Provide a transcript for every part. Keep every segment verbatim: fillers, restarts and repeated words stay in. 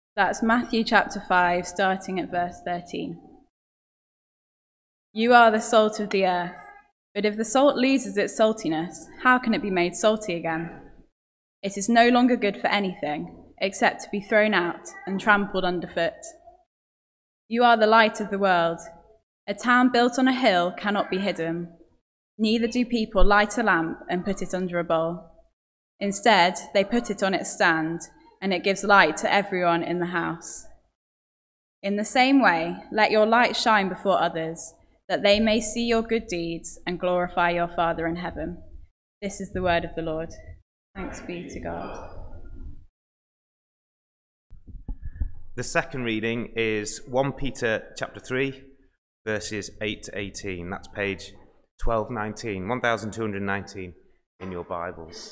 That's Matthew chapter five, starting at verse thirteen. You are the salt of the earth, but if the salt loses its saltiness, how can it be made salty again? It is no longer good for anything, except to be thrown out and trampled underfoot. You are the light of the world. A town built on a hill cannot be hidden. Neither do people light a lamp and put it under a bowl. Instead, they put it on its stand, and it gives light to everyone in the house. In the same way, let your light shine before others, that they may see your good deeds and glorify your Father in heaven. This is the word of the Lord. Thanks be to God. The second reading is First Peter chapter three, verses eight to eighteen. That's page twelve nineteen, twelve nineteen in your Bibles.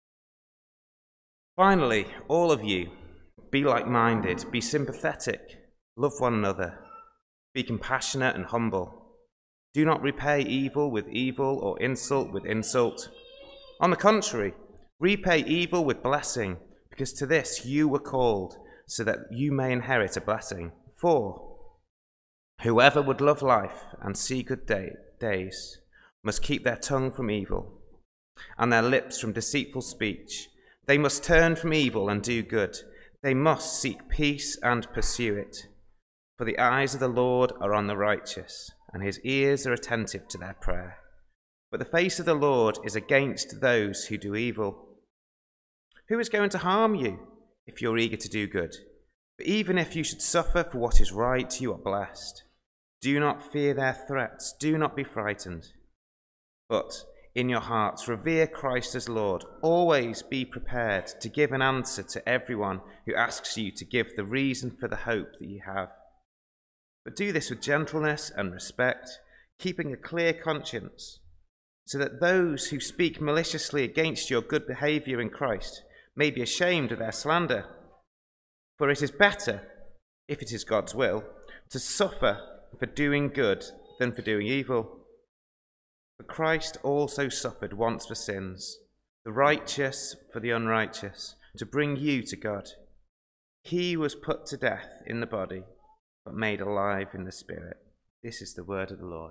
Finally, all of you, be like-minded, be sympathetic, love one another, be compassionate and humble. Do not repay evil with evil or insult with insult. On the contrary, repay evil with blessing, because to this you were called, so that you may inherit a blessing. For whoever would love life and see good day, days must keep their tongue from evil and their lips from deceitful speech. They must turn from evil and do good. They must seek peace and pursue it. For the eyes of the Lord are on the righteous, and his ears are attentive to their prayer. But the face of the Lord is against those who do evil. Who is going to harm you if you're eager to do good? But even if you should suffer for what is right, you are blessed. Do not fear their threats. Do not be frightened. But in your hearts, revere Christ as Lord. Always be prepared to give an answer to everyone who asks you to give the reason for the hope that you have. But do this with gentleness and respect, keeping a clear conscience, so that those who speak maliciously against your good behavior in Christ may be ashamed of their slander. For it is better, if it is God's will, to suffer for doing good than for doing evil. For Christ also suffered once for sins, the righteous for the unrighteous, to bring you to God. He was put to death in the body, but made alive in the spirit. This is the word of the Lord.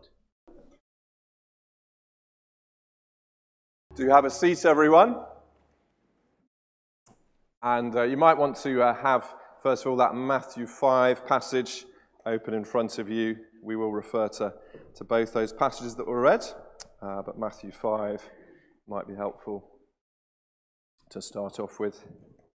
Do you have a seat, everyone? And uh, you might want to uh, have, first of all, that Matthew five passage open in front of you. We will refer to, to both those passages that were read, uh, but Matthew five might be helpful to start off with.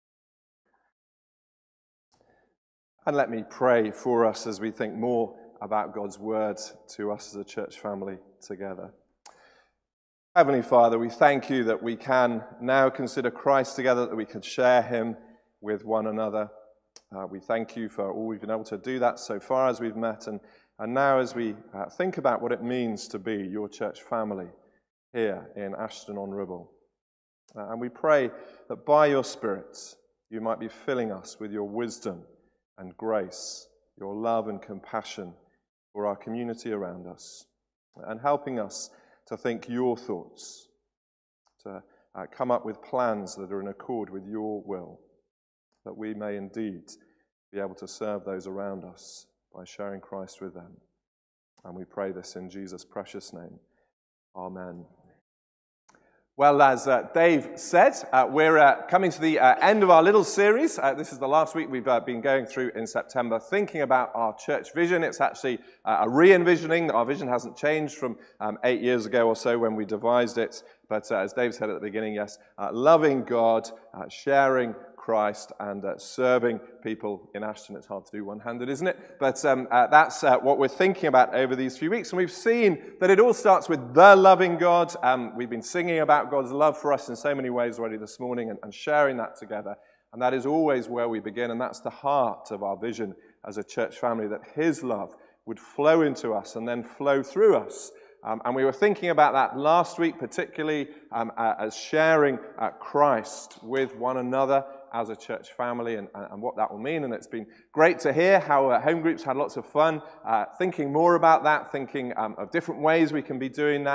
And let me pray for us as we think more about God's word to us as a church family together. Heavenly Father, we thank you that we can now consider Christ together, that we can share him with one another. Uh, we thank you for all we've been able to do that so far as we've met, and, and now as we uh, think about what it means to be your church family here in Ashton-on-Ribble. Uh, and we pray that by your Spirit you might be filling us with your wisdom and grace, your love and compassion for our community around us, and helping us to think your thoughts, to uh, come up with plans that are in accord with your will, that we may indeed be able to serve those around us by sharing Christ with them. And we pray this in Jesus' precious name. Amen. Well, as uh, Dave said, uh, we're uh, coming to the uh, end of our little series. Uh, this is the last week we've uh, been going through in September, thinking about our church vision. It's actually uh, a re-envisioning. Our vision hasn't changed from um, eight years ago or so when we devised it. But uh, as Dave said at the beginning, yes, uh, loving God, uh, sharing Christ, and uh, serving people in Ashton. It's hard to do one-handed, isn't it? But um, uh, that's uh, what we're thinking about over these few weeks. And we've seen that it all starts with the loving God. Um, we've been singing about God's love for us in so many ways already this morning, and, and sharing that together. And that is always where we begin. And that's the heart of our vision as a church family, that his love would flow into us and then flow through us. Um, and we were thinking about that last week, particularly um, uh, as sharing uh, Christ with one another as a church family, and, and what that will mean. And it's been great to hear how uh, home groups had lots of fun uh, thinking more about that, thinking um, of different ways we can be doing that,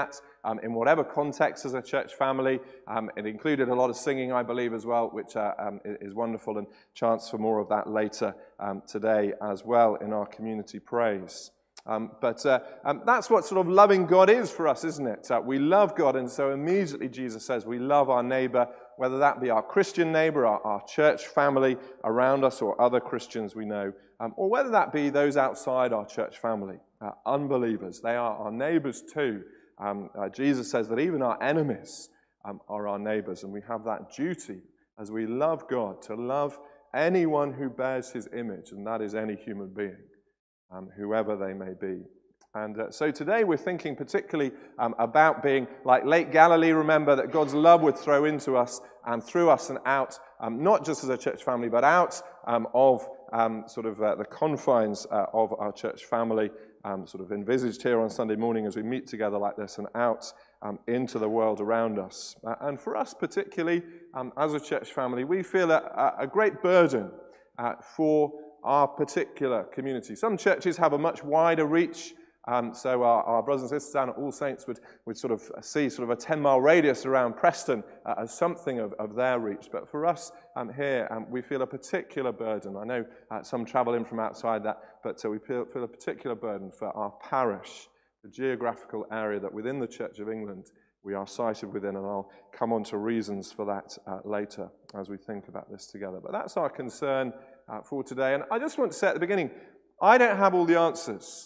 um, in whatever context as a church family. Um, it included a lot of singing, I believe, as well, which uh, um, is wonderful, and chance for more of that later um, today as well in our community praise. Um, but uh, um, that's what sort of loving God is for us, isn't it? Uh, we love God, and so immediately Jesus says we love our neighbor, whether that be our Christian neighbor, our, our church family around us, or other Christians we know, um, or whether that be those outside our church family, uh, unbelievers. They are our neighbors too. Um, uh, Jesus says that even our enemies um, are our neighbors, and we have that duty as we love God to love anyone who bears his image, and that is any human being. Um, whoever they may be. And uh, so today we're thinking particularly um, about being like Lake Galilee. Remember that God's love would throw into us and through us and out, um, not just as a church family, but out um, of um, sort of uh, the confines uh, of our church family, um, sort of envisaged here on Sunday morning as we meet together like this, and out um, into the world around us. Uh, and for us particularly, um, as a church family, we feel a, a great burden uh, for our particular community. Some churches have a much wider reach, um, so our, our brothers and sisters down at All Saints would, would sort of see sort of a ten-mile radius around Preston uh, as something of, of their reach. But for us um, here, um, we feel a particular burden. I know uh, some travel in from outside that, but uh, we feel, feel a particular burden for our parish, the geographical area that within the Church of England we are sited within, and I'll come on to reasons for that uh, later as we think about this together. But that's our concern Uh, for today. And I just want to say at the beginning, I don't have all the answers.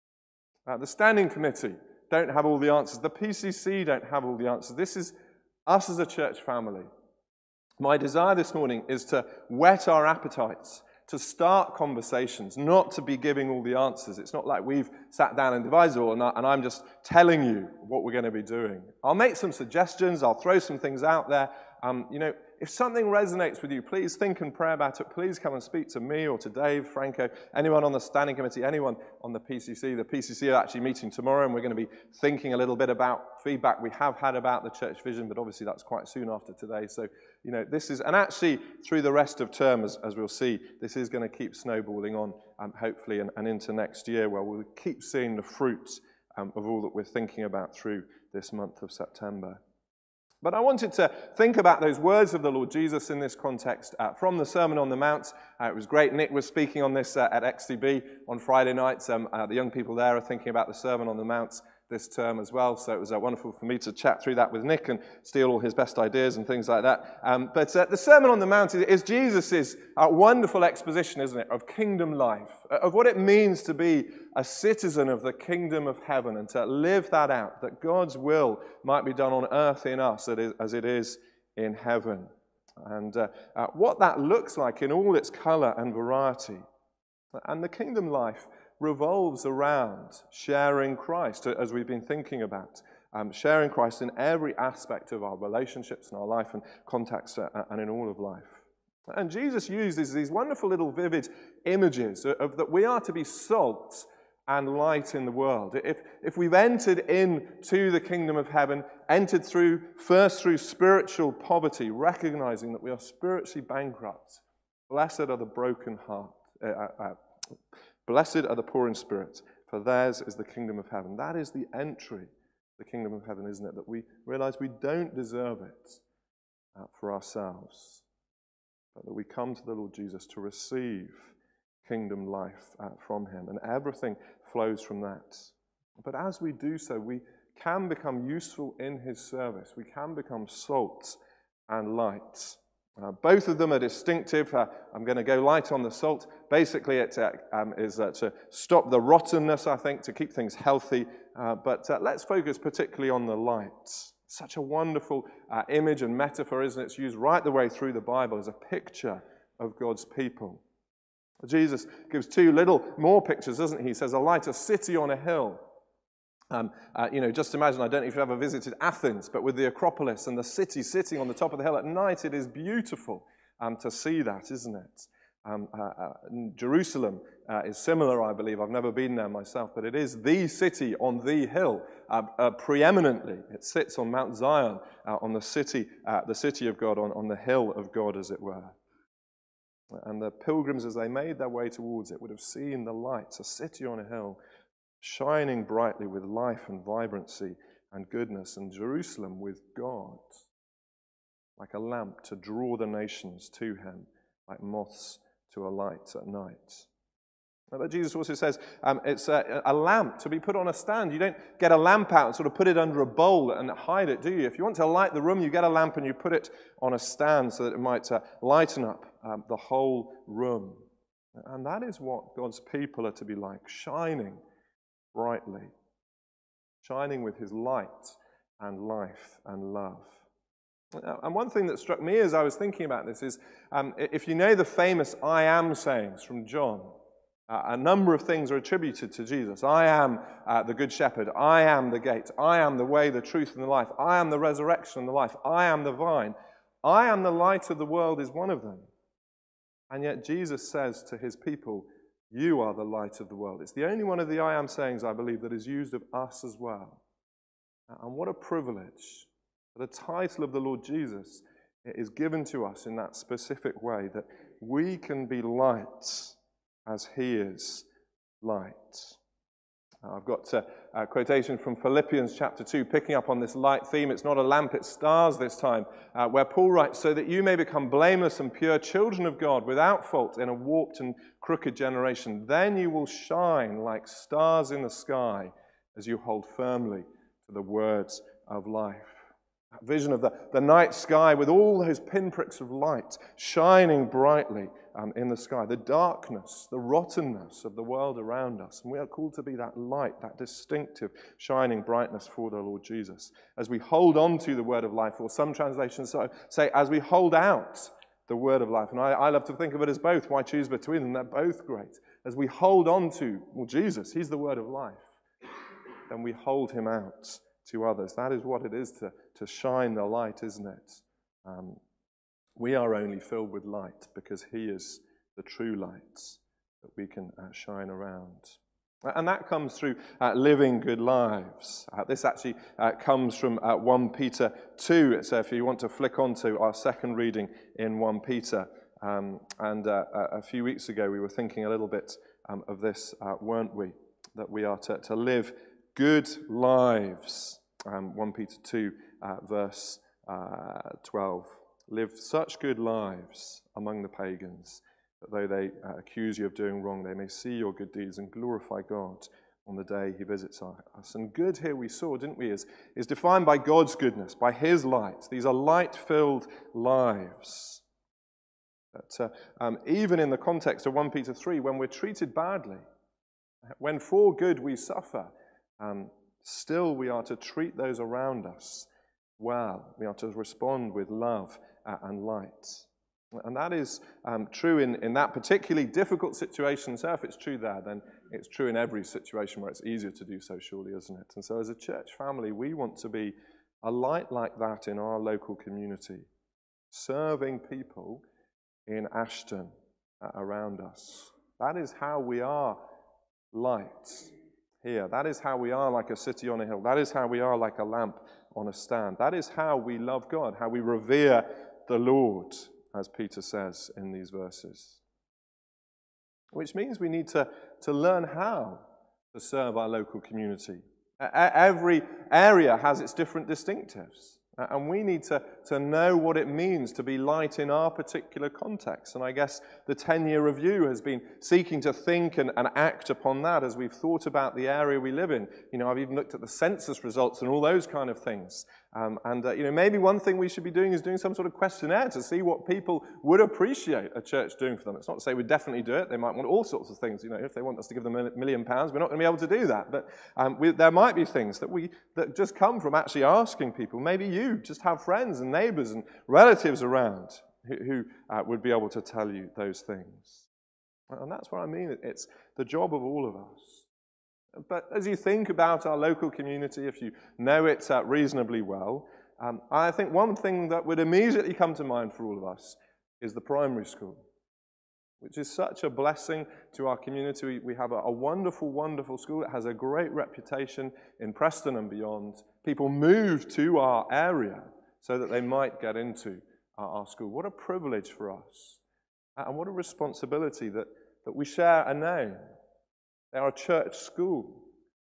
Uh, the Standing Committee don't have all the answers. The P C C don't have all the answers. This is us as a church family. My desire this morning is to whet our appetites, to start conversations, not to be giving all the answers. It's not like we've sat down and devised it all, and, I, and I'm just telling you what we're going to be doing. I'll make some suggestions. I'll throw some things out there. Um, you know, if something resonates with you, please think and pray about it. Please come and speak to me or to Dave, Franco, anyone on the Standing Committee, anyone on the P C C. The P C C are actually meeting tomorrow, and we're going to be thinking a little bit about feedback we have had about the church vision, but obviously that's quite soon after today. So, you know, this is, and actually through the rest of term, as, as we'll see, this is going to keep snowballing on, um, hopefully, and, and into next year, where we'll keep seeing the fruits um, of all that we're thinking about through this month of September. But I wanted to think about those words of the Lord Jesus in this context uh, from the Sermon on the Mount. Uh, it was great. Nick was speaking on this uh, at X T B on Friday nights. Um, uh, the young people there are thinking about the Sermon on the Mount this term as well. So it was uh, wonderful for me to chat through that with Nick and steal all his best ideas and things like that. Um, but uh, the Sermon on the Mount is, is Jesus' uh, wonderful exposition, isn't it, of kingdom life, of what it means to be a citizen of the kingdom of heaven and to live that out, that God's will might be done on earth in us as it is in heaven. And uh, uh, what that looks like in all its color and variety. And the kingdom life revolves around sharing Christ, as we've been thinking about, um, sharing Christ in every aspect of our relationships and our life and contacts uh, and in all of life. And Jesus uses these wonderful little vivid images of, of that we are to be salt and light in the world. If, if we've entered into the kingdom of heaven, entered through, first through spiritual poverty, recognizing that we are spiritually bankrupt, blessed are the broken heart, uh, uh, blessed are the poor in spirit, for theirs is the kingdom of heaven. That is the entry, the kingdom of heaven, isn't it? That we realize we don't deserve it uh, for ourselves, but that we come to the Lord Jesus to receive kingdom life uh, from him, and everything flows from that. But as we do so, we can become useful in his service. We can become salt and light. Uh, both of them are distinctive. Uh, I'm going to go light on the salt. Basically, it uh, um, is uh, to stop the rottenness, I think, to keep things healthy. Uh, but uh, let's focus particularly on the light. Such a wonderful uh, image and metaphor, isn't it? It's used right the way through the Bible as a picture of God's people. Jesus gives two little more pictures, doesn't he? He says, a light, a city on a hill. Um, uh, you know, just imagine, I don't know if you've ever visited Athens, but with the Acropolis and the city sitting on the top of the hill at night, it is beautiful um, to see that, isn't it? Um, uh, uh, Jerusalem uh, is similar, I believe. I've never been there myself, but it is the city on the hill, uh, uh, preeminently. It sits on Mount Zion, uh, on the city, uh, the city of God, on, on the hill of God, as it were. And the pilgrims, as they made their way towards it, would have seen the lights, a city on a hill, shining brightly with life and vibrancy and goodness, and Jerusalem with God, like a lamp to draw the nations to him, like moths to a light at night. But Jesus also says um, it's a, a lamp to be put on a stand. You don't get a lamp out and sort of put it under a bowl and hide it, do you? If you want to light the room, you get a lamp and you put it on a stand so that it might uh, lighten up um, the whole room. And that is what God's people are to be like, shining brightly, shining with his light and life and love. And one thing that struck me as I was thinking about this is, um, if you know the famous I am sayings from John, uh, a number of things are attributed to Jesus. I am uh, the good shepherd. I am the gate. I am the way, the truth, and the life. I am the resurrection and the life. I am the vine. I am the light of the world is one of them. And yet Jesus says to his people, you are the light of the world. It's the only one of the I am sayings, I believe, that is used of us as well. And what a privilege. The title of the Lord Jesus is given to us in that specific way, that we can be light as he is light. I've got a, a quotation from Philippians chapter two, picking up on this light theme. It's not a lamp, it's stars this time, uh, where Paul writes, so that you may become blameless and pure children of God, without fault in a warped and crooked generation. Then you will shine like stars in the sky as you hold firmly to the words of life. That vision of the, the night sky with all those pinpricks of light shining brightly um, in the sky. The darkness, the rottenness of the world around us. And we are called to be that light, that distinctive shining brightness for the Lord Jesus. As we hold on to the word of life, or some translations say, as we hold out the word of life. And I, I love to think of it as both. Why choose between them? They're both great. As we hold on to, well, Jesus, he's the word of life. Then we hold him out to others. That is what it is to, to shine the light, isn't it? Um, we are only filled with light because he is the true light that we can uh, shine around. And that comes through uh, living good lives. Uh, this actually uh, comes from uh, First Peter two. So if you want to flick on to our second reading in First Peter. Um, and uh, a few weeks ago we were thinking a little bit um, of this, uh, weren't we? That we are to, to live good lives. Um, First Peter two, uh, verse uh, twelve. Live such good lives among the pagans, that though they uh, accuse you of doing wrong, they may see your good deeds and glorify God on the day he visits us. And good here we saw, didn't we, is, is defined by God's goodness, by his light. These are light-filled lives. But uh, um, even in the context of First Peter three, when we're treated badly, when for good we suffer, um, still we are to treat those around us well. We are to respond with love uh, and light. And that is um, true in, in that particularly difficult situation. So if it's true there, then it's true in every situation where it's easier to do so, surely, isn't it? And so as a church family, we want to be a light like that in our local community, serving people in Ashton uh, around us. That is how we are light here. That is how we are like a city on a hill. That is how we are like a lamp on a stand. That is how we love God, how we revere the Lord, as Peter says in these verses. Which means we need to, to learn how to serve our local community. Every area has its different distinctives. And we need to, to know what it means to be light in our particular context. And I guess the ten-year review has been seeking to think and, and act upon that as we've thought about the area we live in. You know, I've even looked at the census results and all those kind of things. Um, and, uh, you know, maybe one thing we should be doing is doing some sort of questionnaire to see what people would appreciate a church doing for them. It's not to say we definitely do it. They might want all sorts of things. You know, if they want us to give them a million pounds, we're not going to be able to do that. But um, we, there might be things that we that just come from actually asking people. Maybe you just have friends and neighbors and relatives around who, who uh, would be able to tell you those things. And that's what I mean. It's the job of all of us. But as you think about our local community, if you know it uh, reasonably well, um, I think one thing that would immediately come to mind for all of us is the primary school, which is such a blessing to our community. We have a, a wonderful, wonderful school. It has a great reputation in Preston and beyond. People move to our area so that they might get into our, our school. What a privilege for us. And what a responsibility that, that we share a name. They are a church school.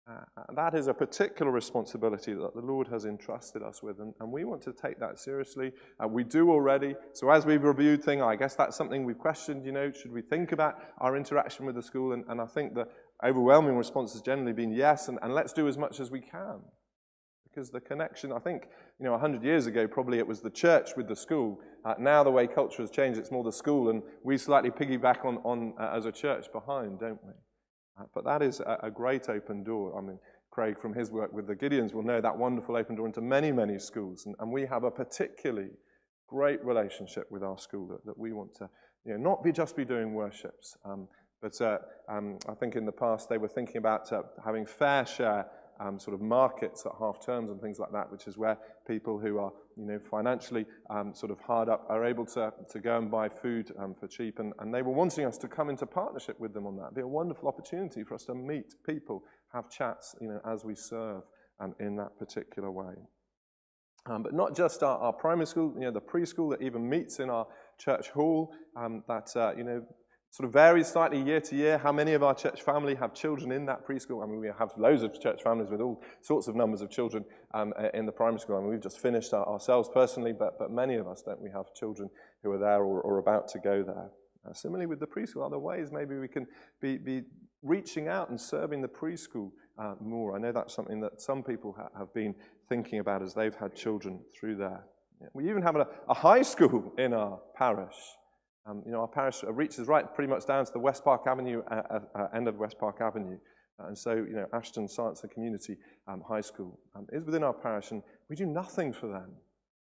Uh, that is a particular responsibility that the Lord has entrusted us with, and, and we want to take that seriously. Uh, we do already. So as we've reviewed things, I guess that's something we've questioned, you know, should we think about our interaction with the school? And, and I think the overwhelming response has generally been yes, and, and let's do as much as we can. Because the connection, I think, you know, one hundred years ago, probably it was the church with the school. Uh, now the way culture has changed, it's more the school, and we slightly piggyback on, on uh, as a church behind, don't we? Uh, but that is a, a great open door. I mean, Craig, from his work with the Gideons, will know that wonderful open door into many, many schools. And, and we have a particularly great relationship with our school that, that we want to, you know, not be just be doing worships. Um, but uh, um, I think in the past they were thinking about uh, having fair share um, sort of markets at half terms and things like that, which is where people who are, you know, financially um, sort of hard up are able to, to go and buy food um, for cheap. And, and they were wanting us to come into partnership with them on that. It'd be a wonderful opportunity for us to meet people, have chats, you know, as we serve um, in that particular way. Um, but not just our, our primary school, you know, the preschool that even meets in our church hall, um, that, uh, you know, sort of varies slightly year to year. How many of our church family have children in that preschool? I mean, we have loads of church families with all sorts of numbers of children um, in the primary school. I mean, we've just finished our, ourselves personally, but, but many of us, don't we, have children who are there or, or about to go there. Uh, similarly with the preschool, other ways maybe we can be, be reaching out and serving the preschool uh, more. I know that's something that some people ha- have been thinking about as they've had children through there. Yeah. We even have a, a high school in our parish. Um, you know, our parish reaches right pretty much down to the West Park Avenue, uh, uh, uh, end of West Park Avenue. Uh, and so, you know, Ashton Science and Community um, High School um, is within our parish, and we do nothing for them.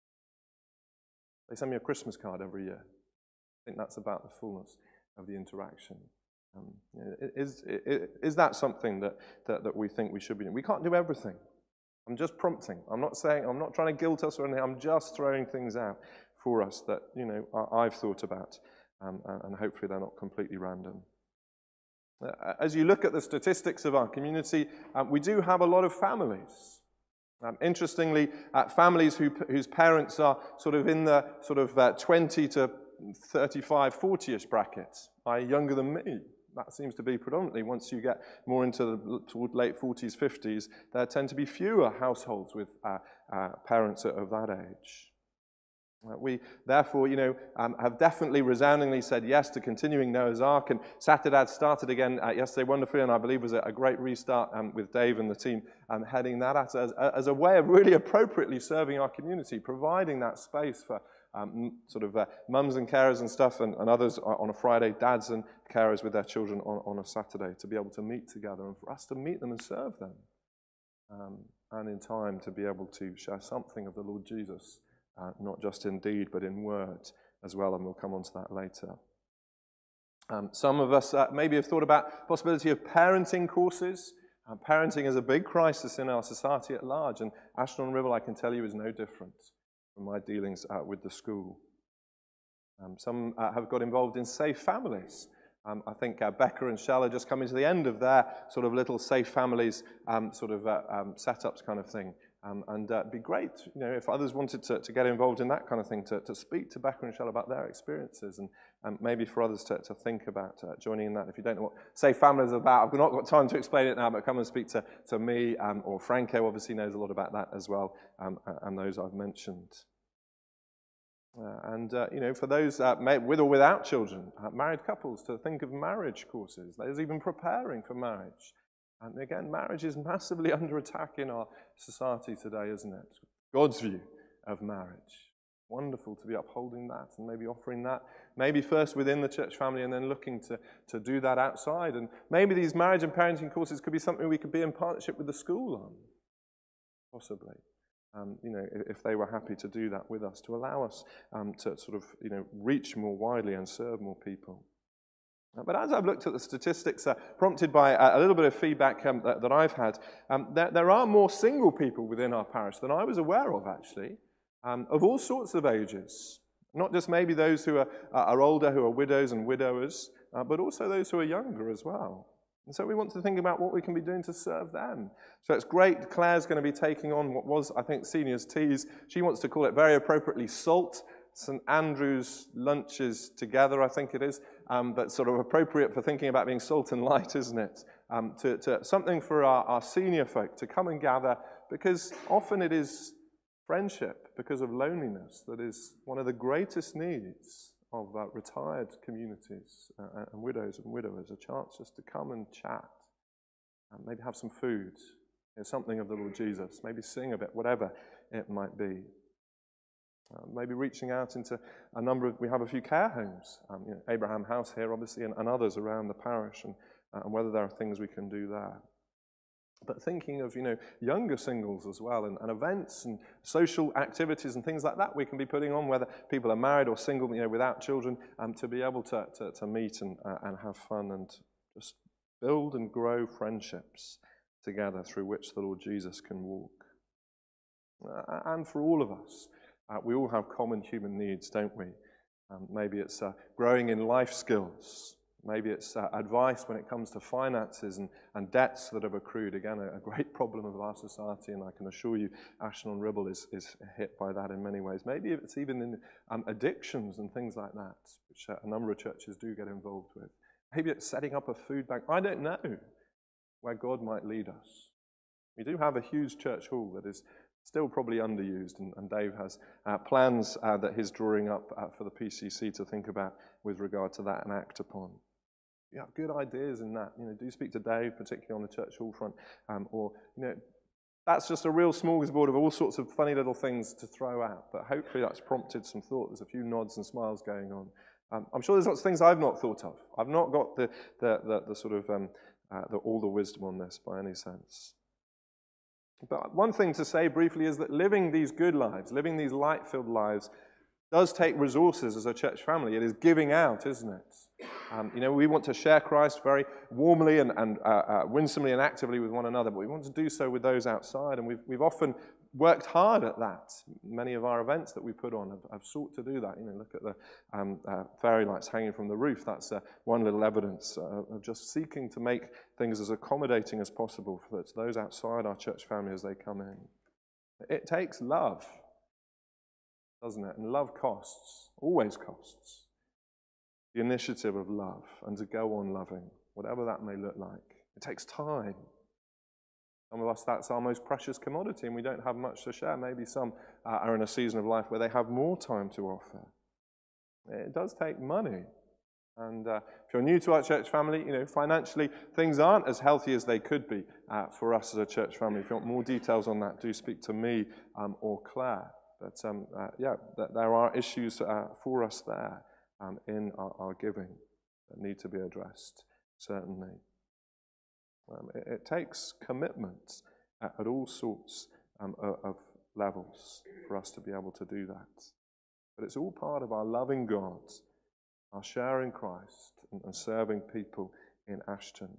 They send me a Christmas card every year. I think that's about the fullness of the interaction. Um, you know, is, is, is that something that, that, that we think we should be doing? We can't do everything. I'm just prompting. I'm not saying, I'm not trying to guilt us or anything. I'm just throwing things out for us that, you know, I've thought about, um, and hopefully they're not completely random. Uh, as you look at the statistics of our community, um, we do have a lot of families. Um, interestingly, uh, families who, whose parents are sort of in the sort of uh, twenty to thirty-five, forty-ish brackets, that is younger than me. That seems to be predominantly, once you get more into the toward late forties, fifties, there tend to be fewer households with uh, uh, parents of that age. We, therefore, you know, um, have definitely resoundingly said yes to continuing Noah's Ark, and Saturday started again uh, yesterday wonderfully, and I believe was a, a great restart um, with Dave and the team um, heading that at as, as a way of really appropriately serving our community, providing that space for um, sort of uh, mums and carers and stuff, and, and others on a Friday, dads and carers with their children on, on a Saturday, to be able to meet together and for us to meet them and serve them, um, and in time to be able to share something of the Lord Jesus. Uh, not just in deed, but in word as well, and we'll come on to that later. Um, some of us uh, maybe have thought about the possibility of parenting courses. Uh, parenting is a big crisis in our society at large, and Ashton-on-Ribble, I can tell you, is no different from my dealings uh, with the school. Um, some uh, have got involved in safe families. Um, I think uh, Becca and Shell are just coming to the end of their sort of little safe families um, sort of uh, um, setups kind of thing. Um, and uh, it'd be great, you know, if others wanted to, to get involved in that kind of thing, to, to speak to Becca and Shell about their experiences, and um, maybe for others to, to think about uh, joining in that. If you don't know what Safe Family is about, I've not got time to explain it now, but come and speak to, to me, um, or Franco obviously knows a lot about that as well, um, and those I've mentioned. Uh, and, uh, you know, for those uh, with or without children, uh, married couples, to think of marriage courses. There's even preparing for marriage. And again, marriage is massively under attack in our society today, isn't it? God's view of marriage. Wonderful to be upholding that and maybe offering that, maybe first within the church family and then looking to, to do that outside. And maybe these marriage and parenting courses could be something we could be in partnership with the school on, possibly. Um, you know, if they were happy to do that with us, to allow us um, to sort of, you know, reach more widely and serve more people. But as I've looked at the statistics, uh, prompted by a, a little bit of feedback um, that, that I've had, um, there, there are more single people within our parish than I was aware of, actually, um, of all sorts of ages. Not just maybe those who are, are older, who are widows and widowers, uh, but also those who are younger as well. And so we want to think about what we can be doing to serve them. So it's great. Claire's going to be taking on what was, I think, Seniors Teas. She wants to call it very appropriately SALT, St Andrew's Lunches Together, I think it is. um, but sort of appropriate for thinking about being salt and light, isn't it? Um, to, to something for our, our senior folk to come and gather, because often it is friendship, because of loneliness, that is one of the greatest needs of uh, retired communities uh, and widows and widowers, a chance just to come and chat, and maybe have some food, you know, something of the Lord Jesus, maybe sing a bit, whatever it might be. Uh, maybe reaching out into a number of, we have a few care homes, um, you know, Abraham House here obviously, and, and others around the parish, and, uh, and whether there are things we can do there. But thinking of, you know, younger singles as well, and, and events and social activities and things like that we can be putting on, whether people are married or single, you know, without children, um, to be able to, to, to meet and, uh, and have fun and just build and grow friendships together through which the Lord Jesus can walk. Uh, and for all of us, uh, we all have common human needs, don't we? Um, maybe it's uh, growing in life skills. Maybe it's uh, advice when it comes to finances and, and debts that have accrued. Again, a, a great problem of our society, and I can assure you Ashton-on-Ribble is, is hit by that in many ways. Maybe it's even in um, addictions and things like that, which uh, a number of churches do get involved with. Maybe it's setting up a food bank. I don't know where God might lead us. We do have a huge church hall that is still probably underused, and, and Dave has uh, plans uh, that he's drawing up uh, for the P C C to think about with regard to that and act upon. You have good ideas in that. You know, do speak to Dave, particularly on the church hall front, um, or, you know, that's just a real smorgasbord of all sorts of funny little things to throw out, but hopefully that's prompted some thought. There's a few nods and smiles going on. Um, I'm sure there's lots of things I've not thought of. I've not got the, the, the, the sort of, um, uh, the, all the wisdom on this by any sense. But one thing to say briefly is that living these good lives, living these light-filled lives, does take resources as a church family. It is giving out, isn't it? Um, you know, we want to share Christ very warmly and, and uh, uh, winsomely and actively with one another, but we want to do so with those outside, and we've, we've often worked hard at that. Many of our events that we put on have, have sought to do that. You know, look at the um, uh, fairy lights hanging from the roof. That's uh, one little evidence uh, of just seeking to make things as accommodating as possible for those outside our church family as they come in. It takes love, doesn't it? And love costs, always costs. The initiative of love and to go on loving, whatever that may look like. It takes time. Some of us, that's our most precious commodity, and we don't have much to share. Maybe some uh, are in a season of life where they have more time to offer. It does take money. And uh, if you're new to our church family, you know, financially, things aren't as healthy as they could be uh, for us as a church family. If you want more details on that, do speak to me um, or Claire. But um, uh, yeah, th- there are issues uh, for us there um, in our, our giving that need to be addressed, certainly. Um, it, it takes commitment at, at all sorts um, of, of levels for us to be able to do that. But it's all part of our loving God, our sharing Christ, and, and serving people in Ashton.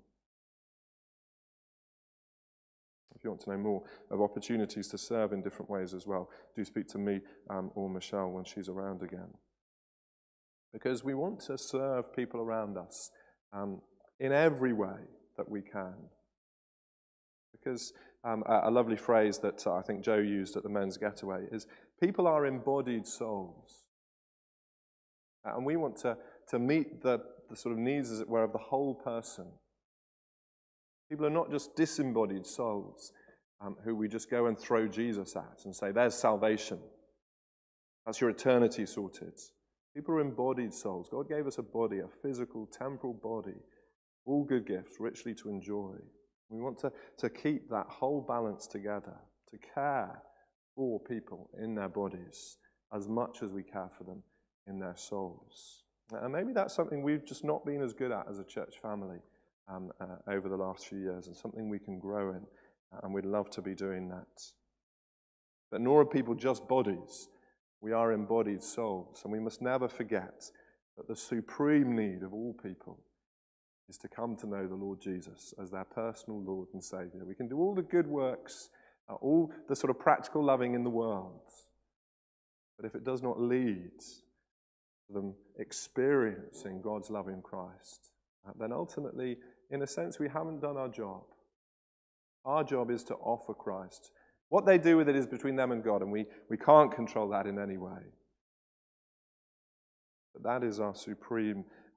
If you want to know more of opportunities to serve in different ways as well, do speak to me um, or Michelle when she's around again. Because we want to serve people around us um, in every way that we can. Because um, a, a lovely phrase that uh, I think Joe used at the men's getaway is, people are embodied souls. Uh, and we want to, to meet the, the sort of needs, as it were, of the whole person. People are not just disembodied souls um, who we just go and throw Jesus at and say, there's salvation. That's your eternity sorted. People are embodied souls. God gave us a body, a physical, temporal body, all good gifts, richly to enjoy. We want to, to keep that whole balance together, to care for people in their bodies as much as we care for them in their souls. And maybe that's something we've just not been as good at as a church family um, uh, over the last few years, and something we can grow in, and we'd love to be doing that. But nor are people just bodies. We are embodied souls, and we must never forget that the supreme need of all people is to come to know the Lord Jesus as their personal Lord and Saviour. We can do all the good works, uh, all the sort of practical loving in the world, but if it does not lead to them experiencing God's love in Christ, uh, then ultimately, in a sense, we haven't done our job. Our job is to offer Christ. What they do with it is between them and God, and we, we can't control that in any way. But that is our supreme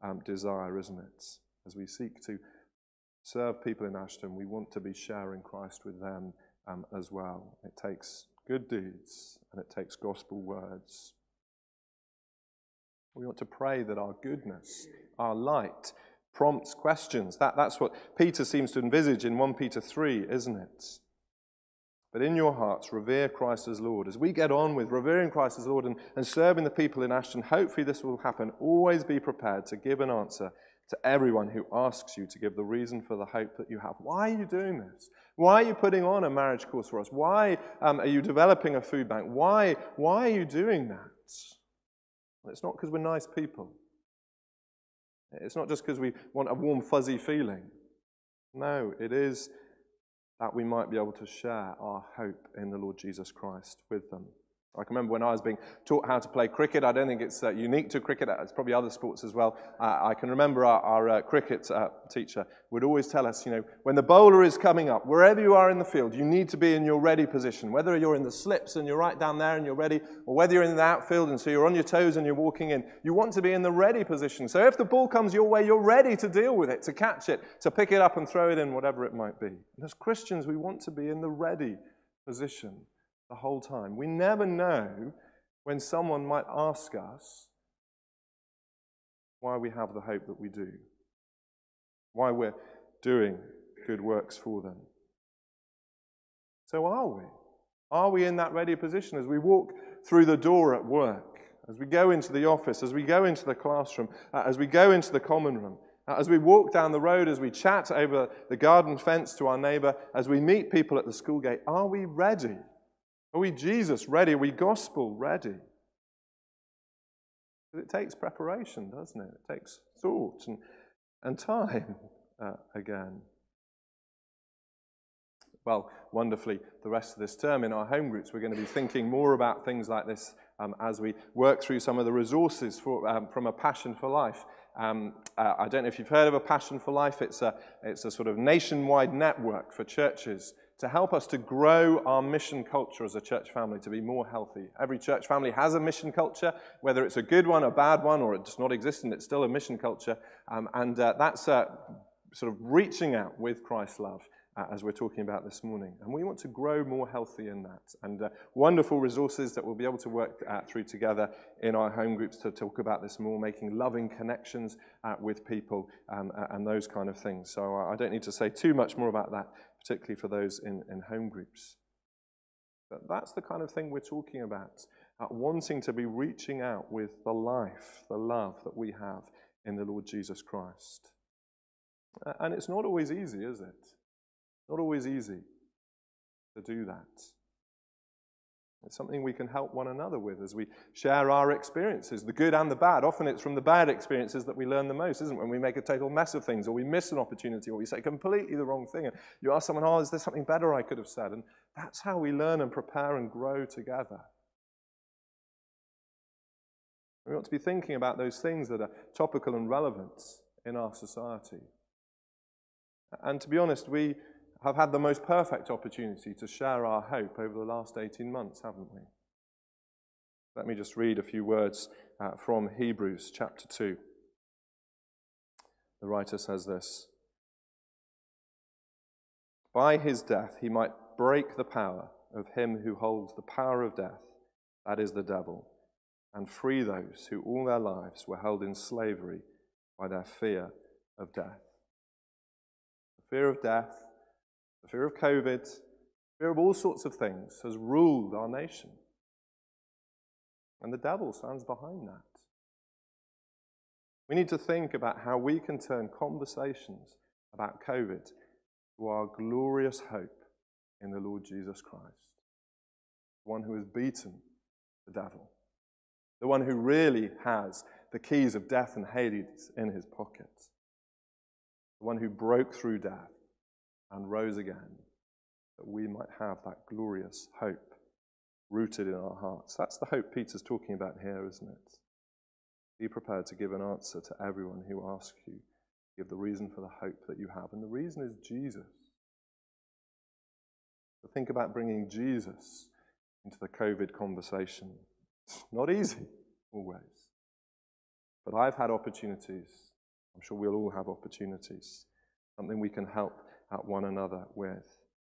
um, desire, isn't it? As we seek to serve people in Ashton, we want to be sharing Christ with them um, as well. It takes good deeds and it takes gospel words. We want to pray that our goodness, our light, prompts questions. That, that's what Peter seems to envisage in First Peter three, isn't it? But in your hearts, revere Christ as Lord. As we get on with revering Christ as Lord and, and serving the people in Ashton, hopefully this will happen. Always be prepared to give an answer to everyone who asks you to give the reason for the hope that you have. Why are you doing this? Why are you putting on a marriage course for us? Why um, are you developing a food bank? Why, why are you doing that? Well, it's not because we're nice people. It's not just because we want a warm, fuzzy feeling. No, it is that we might be able to share our hope in the Lord Jesus Christ with them. I can remember when I was being taught how to play cricket. I don't think it's uh, unique to cricket. It's probably other sports as well. Uh, I can remember our, our uh, cricket uh, teacher would always tell us, you know, when the bowler is coming up, wherever you are in the field, you need to be in your ready position. Whether you're in the slips and you're right down there and you're ready, or whether you're in the outfield and so you're on your toes and you're walking in, you want to be in the ready position. So if the ball comes your way, you're ready to deal with it, to catch it, to pick it up and throw it in, whatever it might be. And as Christians, we want to be in the ready position the whole time. We never know when someone might ask us why we have the hope that we do, why we're doing good works for them. So are we? Are we in that ready position as we walk through the door at work, as we go into the office, as we go into the classroom, uh, as we go into the common room, uh, as we walk down the road, as we chat over the garden fence to our neighbour, as we meet people at the school gate? Are we ready? Are we Jesus ready? Are we gospel ready? It takes preparation, doesn't it? It takes thought and, and time uh, again. Well, wonderfully, the rest of this term in our home groups, we're going to be thinking more about things like this um, as we work through some of the resources for, um, from A Passion for Life. Um, uh, I don't know if you've heard of A Passion for Life. It's a, it's a sort of nationwide network for churches to help us to grow our mission culture as a church family, to be more healthy. Every church family has a mission culture, whether it's a good one, a bad one, or it does not exist, and it's still a mission culture. Um, and uh, that's uh, sort of reaching out with Christ's love, uh, as we're talking about this morning. And we want to grow more healthy in that. And uh, wonderful resources that we'll be able to work uh, through together in our home groups to talk about this more, making loving connections uh, with people um, and those kind of things. So uh, I don't need to say too much more about that, particularly for those in, in home groups. But that's the kind of thing we're talking about, uh, wanting to be reaching out with the life, the love that we have in the Lord Jesus Christ. Uh, and it's not always easy, is it? Not always easy to do that. It's something we can help one another with as we share our experiences, the good and the bad. Often it's from the bad experiences that we learn the most, isn't it? When we make a total mess of things, or we miss an opportunity, or we say completely the wrong thing. And you ask someone, oh, is there something better I could have said? And that's how we learn and prepare and grow together. We want to be thinking about those things that are topical and relevant in our society. And to be honest, we have had the most perfect opportunity to share our hope over the last eighteen months, haven't we? Let me just read a few words uh, from Hebrews chapter two. The writer says this: "By his death he might break the power of him who holds the power of death, that is the devil, and free those who all their lives were held in slavery by their fear of death." The fear of death, the fear of COVID, the fear of all sorts of things has ruled our nation. And the devil stands behind that. We need to think about how we can turn conversations about COVID to our glorious hope in the Lord Jesus Christ, the one who has beaten the devil, the one who really has the keys of death and Hades in his pocket, the one who broke through death and rose again, that we might have that glorious hope rooted in our hearts. That's the hope Peter's talking about here, isn't it? Be prepared to give an answer to everyone who asks you. Give the reason for the hope that you have. And the reason is Jesus. So think about bringing Jesus into the COVID conversation. It's not easy, always. But I've had opportunities I'm sure we'll all have opportunities, something we can help at one another with.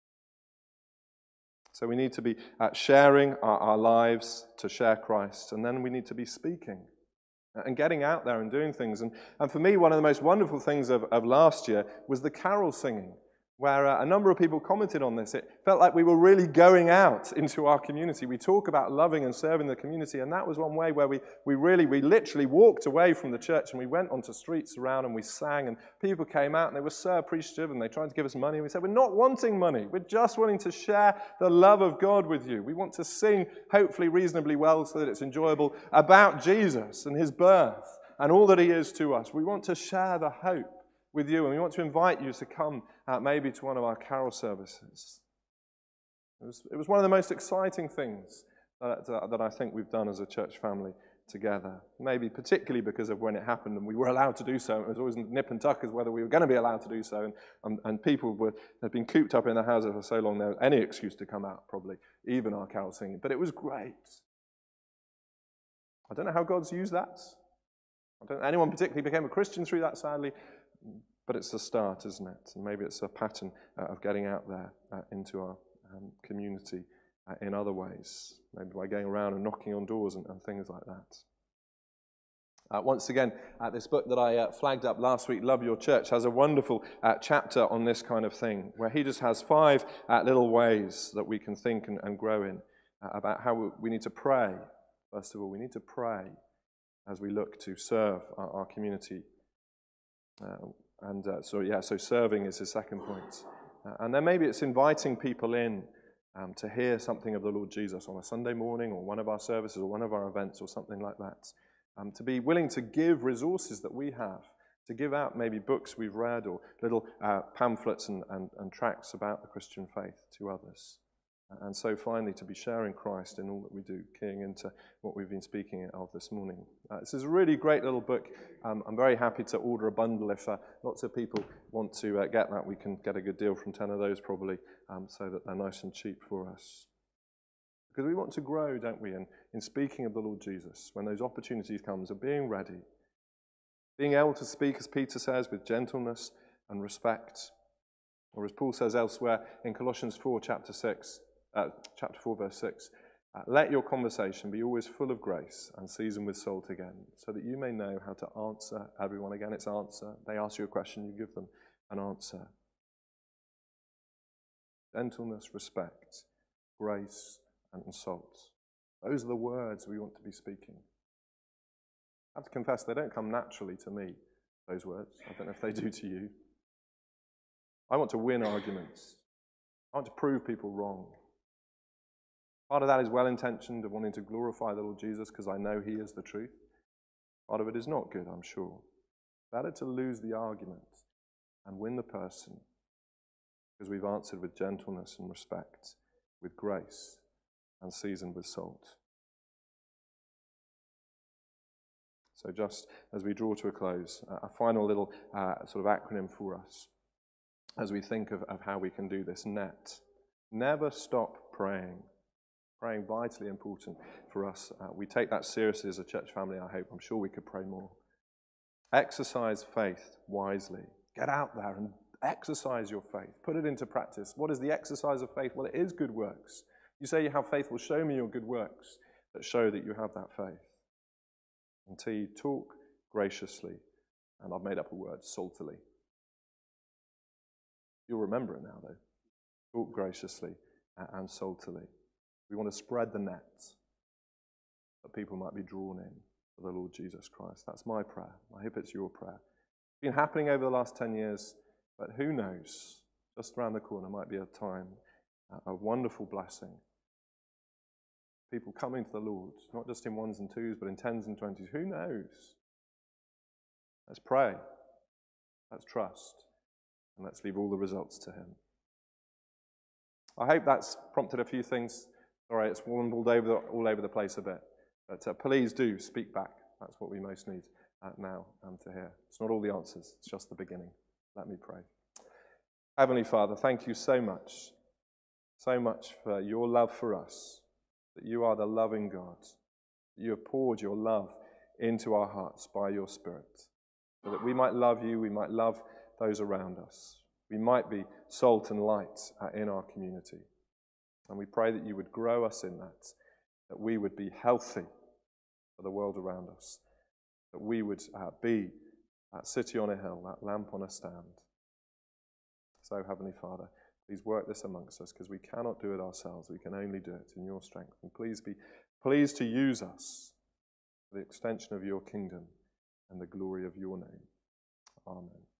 So we need to be uh, sharing our, our lives to share Christ, and then we need to be speaking and getting out there and doing things. And, and for me, one of the most wonderful things of, of last year was the carol singing, where uh, a number of people commented on this. It felt like we were really going out into our community. We talk about loving and serving the community, and that was one way where we, we really, we literally walked away from the church and we went onto streets around and we sang, and people came out and they were so appreciative and they tried to give us money. And we said, we're not wanting money. We're just wanting to share the love of God with you. We want to sing, hopefully reasonably well so that it's enjoyable, about Jesus and his birth and all that he is to us. We want to share the hope with you, and we want to invite you to come uh, maybe to one of our carol services. It was, it was one of the most exciting things that, uh, that I think we've done as a church family together. Maybe particularly because of when it happened and we were allowed to do so. It was always nip and tuck as whether we were going to be allowed to do so, and, and, and people were, had been cooped up in their houses for so long there was any excuse to come out, probably, even our carol singing. But it was great. I don't know how God's used that. I don't know anyone particularly became a Christian through that, sadly. But it's the start, isn't it? And maybe it's a pattern uh, of getting out there uh, into our um, community uh, in other ways, maybe by going around and knocking on doors and, and things like that. Uh, once again, uh, this book that I uh, flagged up last week, Love Your Church, has a wonderful uh, chapter on this kind of thing, where he just has five uh, little ways that we can think and, and grow in uh, about how we need to pray. First of all, we need to pray as we look to serve our, our community. Uh, And uh, so, yeah, so serving is his second point. Uh, and then maybe it's inviting people in um, to hear something of the Lord Jesus on a Sunday morning or one of our services or one of our events or something like that. Um, to be willing to give resources that we have, to give out maybe books we've read or little uh, pamphlets and, and, and tracts about the Christian faith to others. And so finally, to be sharing Christ in all that we do, keying into what we've been speaking of this morning. Uh, this is a really great little book. Um, I'm very happy to order a bundle if uh, lots of people want to uh, get that. We can get a good deal from ten of those probably, um, so that they're nice and cheap for us. Because we want to grow, don't we, in, in speaking of the Lord Jesus, when those opportunities come, of being ready, being able to speak, as Peter says, with gentleness and respect. Or as Paul says elsewhere in Colossians four, chapter six, Uh, chapter four, verse six, uh, let your conversation be always full of grace and seasoned with salt again, so that you may know how to answer everyone. Again, it's answer. They ask you a question, you give them an answer. Gentleness, respect, grace, and salt. Those are the words we want to be speaking. I have to confess, they don't come naturally to me, those words. I don't know if they do to you. I want to win arguments. I want to prove people wrong. Part of that is well-intentioned, of wanting to glorify the Lord Jesus because I know he is the truth. Part of it is not good, I'm sure. Better to lose the argument and win the person because we've answered with gentleness and respect, with grace, and seasoned with salt. So just as we draw to a close, a final little uh, sort of acronym for us as we think of, of how we can do this. NET. Never stop praying. Praying vitally important for us. Uh, we take that seriously as a church family, I hope. I'm sure we could pray more. Exercise faith wisely. Get out there and exercise your faith. Put it into practice. What is the exercise of faith? Well, it is good works. You say you have faith, well, show me your good works that show that you have that faith. And T, talk graciously. And I've made up a word, saltily. You'll remember it now, though. Talk graciously and saltily. We want to spread the net that people might be drawn in to the Lord Jesus Christ. That's my prayer. I hope it's your prayer. It's been happening over the last ten years, but who knows? Just around the corner might be a time, a wonderful blessing. People coming to the Lord, not just in ones and twos, but in tens and twenties. Who knows? Let's pray. Let's trust. And let's leave all the results to him. I hope that's prompted a few things. All right, it's wambled over the, all over the place a bit. But uh, please do speak back. That's what we most need uh, now um, to hear. It's not all the answers. It's just the beginning. Let me pray. Heavenly Father, thank you so much, so much for your love for us, that you are the loving God, that you have poured your love into our hearts by your Spirit. so that we might love you, we might love those around us. We might be salt and light uh, in our community. And we pray that you would grow us in that, that we would be healthy for the world around us, that we would uh, be that city on a hill, that lamp on a stand. So, Heavenly Father, please work this amongst us, because we cannot do it ourselves. We can only do it in your strength. And please be pleased to use us for the extension of your kingdom and the glory of your name. Amen.